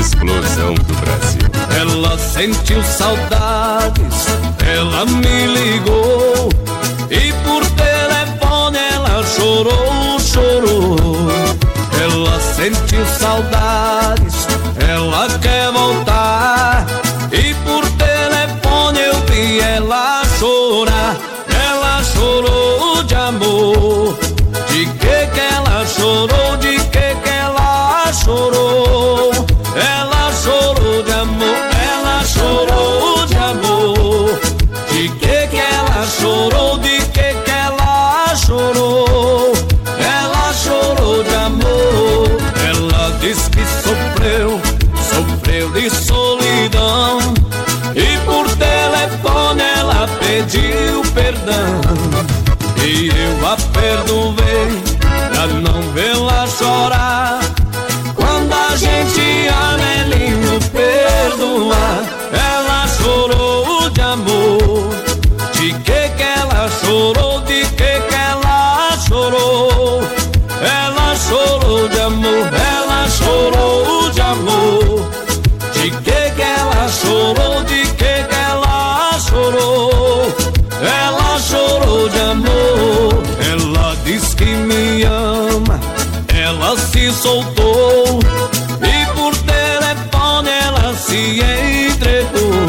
explosão do Brasil. Ela sentiu saudades, ela me ligou e por telefone ela chorou, chorou. Ela sentiu saudades, ela quer voltar e por telefone eu vi ela chorar. Ela chorou de amor. De que ela chorou? De que ela chorou? Ela chorou de amor. Ela chorou de amor. De que ela chorou? De que ela chorou? Ela chorou de amor. Ela diz que sofreu, sofreu de solidão e por telefone ela pediu perdão. E eu a perdoei pra não vê-la chorar. Quando a gente ama é lindo perdoar. Ela chorou de amor. De que ela chorou? De que ela chorou? Ela chorou de amor. Ela chorou de amor. De que ela chorou? De que ela chorou? Ela chorou de amor. Ela diz que me ama. Ela se soltou e por telefone ela se entregou.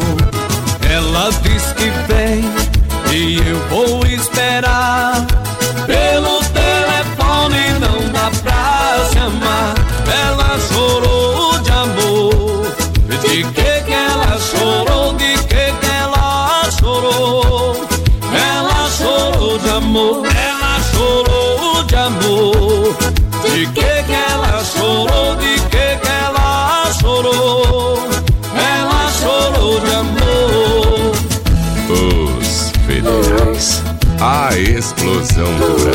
Ela diz que vem e eu vou esperar. Pelo telefone não dá pra se amar. Ela chorou de amor. De que ela chorou? De que ela chorou? Ela chorou de amor. Ela chorou de amor. De que ela chorou? De que ela chorou? Ela chorou de amor. Os Federais, a explosão do